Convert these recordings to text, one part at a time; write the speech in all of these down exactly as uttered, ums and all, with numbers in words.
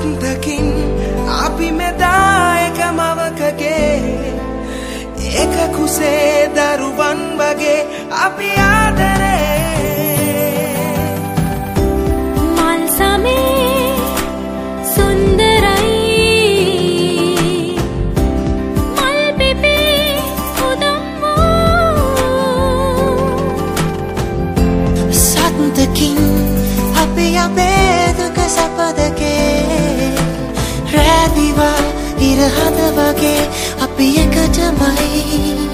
සත්දකින් අපි මෙදා එක මවකගේ එක කුසේ දරුවන් වගේ අපි ආදරේ මල් සමේ සුන්දරයි මල් පිපේ උදම් වූ සත්දකින් අපි අපේ දුක සපදගේ රැදිවා ඉරහද වගේ අපි එකටමයි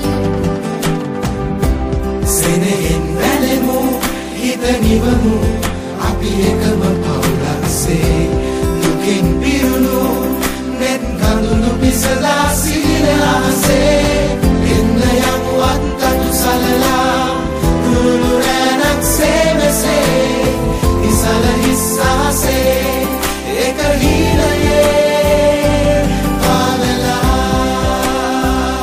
සෙනෙහෙන් වැළෙමු හිත නිවමු අපි එකම පවුලක්සේ දුකින් පිරුණු නෙත් කඳුළු පිසලා සිහින අහසේ එන්න යමු අත්තටු සලලා කුරුළු රැණක්සේ මෙසේ ඉසල හිස්සාසේ එක හීනයේ පාලලා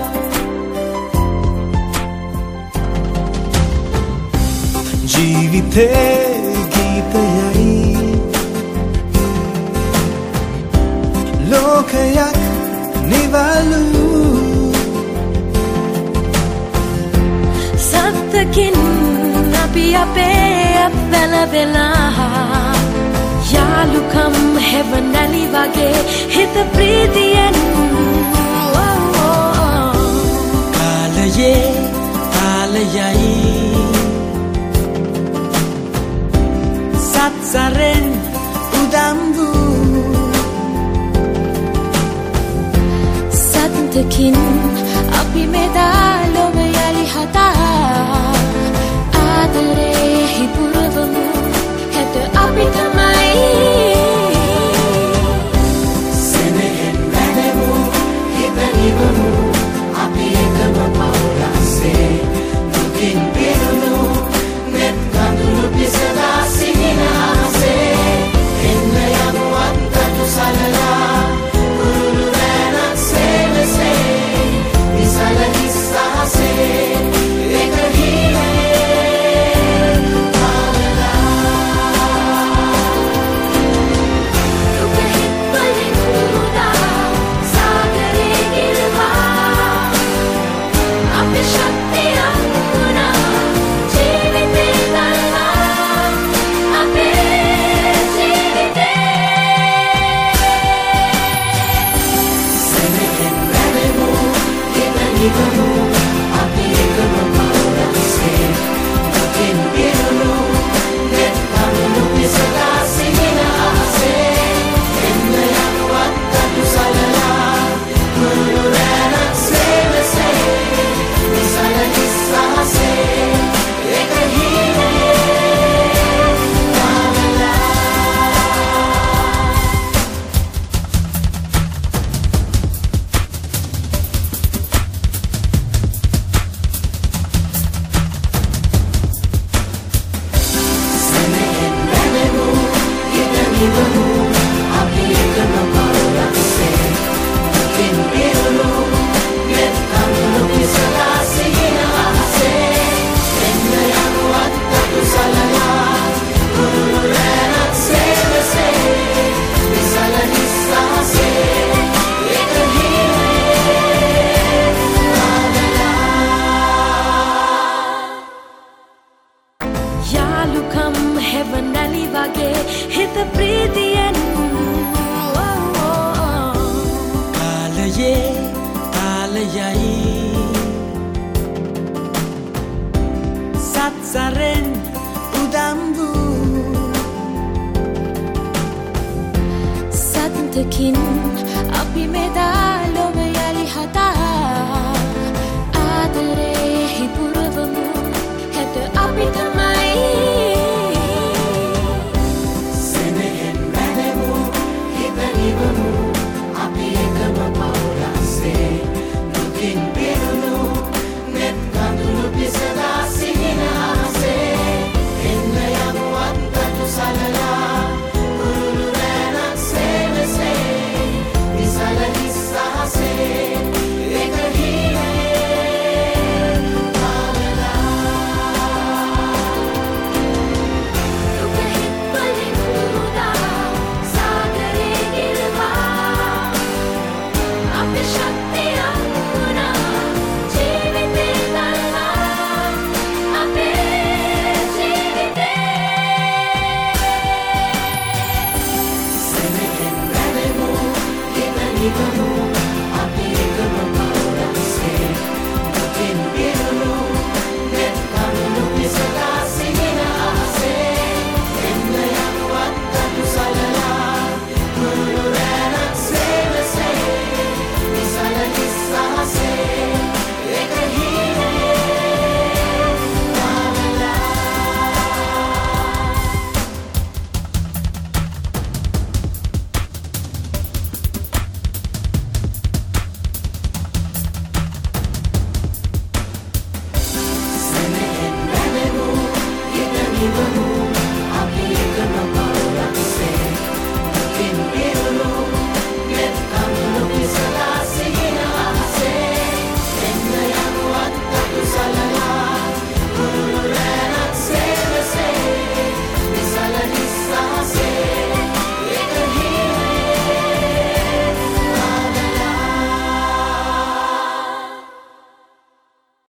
ජීවිතේ ගීතයයි ලෝකයක් නිවලු සත්දකින් අපි අපේ අපැල වෙලා යාළුකම් හැවනැලි වගේ හිත ප්‍රීතියෙන් කාලයේ කාලයයි සත්සරෙන් උදම් වූ සත්දකින් අපි මෙදා ලොව යලි හතා ආදරේ හිපුරවමු හැට අපි තමයි සෙනෙහෙන් වැළෙමු හිත නිවමු අපි එකම පවුලක්සේ දුකින් පිරුණු නෙත් කඳුළු පිසලා සිහින අහසේ එන්න යමු අත්තටු සලලා කුරුළු රැණක්සේ මෙසේ ඉසල හිස්සාසේ එක හීනයේ පාලලා දුක හිත් වලින් මුදා සාගරේ ගිරවා අපි ශක්තියක් වුණා ජීවිතේ දල්වා අපේ ජීවිතේ සෙනෙහෙන් වැළෙමු හිත නිවමු අපි එකම පවුලක්සේ දුකින් පිරුණු නෙත් කඳුළු පිසලා සිහින අහසේ එන්න යමු අත්තටු සලලා කුරුළු රැණක්සේ මෙසේ ඉසල හිස්සාසේ එක හීනයේ පාලලා සෙනෙහෙන් වැළෙමු හිත නිවමු අපි එකම පවුලක්සේ දුකින් පිරුණු නෙත් කඳුළු පිසලා සිහින අහසේ එන්න යමු අත්තටු සලලා කුරුළු රැණක්සේ මෙසේ ඉසල හිස්සාසේ එක හීනයේ පාලලා යාළුකම් හැවනැලි වගේ හිත ප්‍රීතියෙන් කාලයේ කාලයයි සත්සරෙන් උදම් වූ සත්දකින් අපි මෙදා